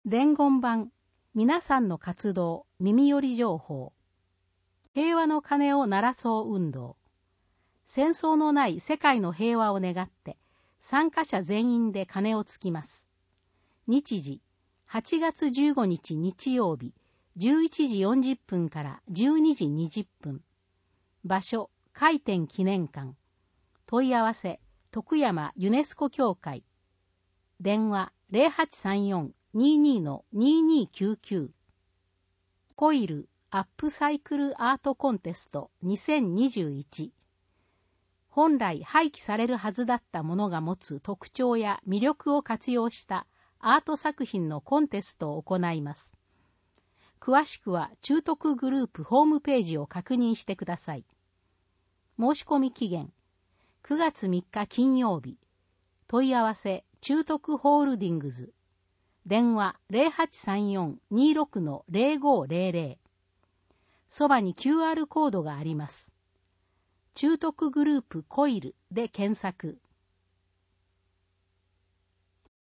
伝言版、皆さんの活動、耳寄り情報。平和の鐘を鳴らそう運動。戦争のない世界の平和を願って、参加者全員で鐘をつきます。日時、8月15日日曜日、11時40分から12時20分。場所、開店記念館。問い合わせ、徳山ユネスコ協会。電話、0834-22-2299。コイルアップサイクルアートコンテスト2021。本来廃棄されるはずだったものが持つ特徴や魅力を活用したアート作品のコンテストを行います。詳しくは中徳グループホームページを確認してください。申し込み期限、9月3日金曜日。問い合わせ、中徳ホールディングズ。電話0834-26-0500。そばに QR コードがあります。中徳グループコイルで検索。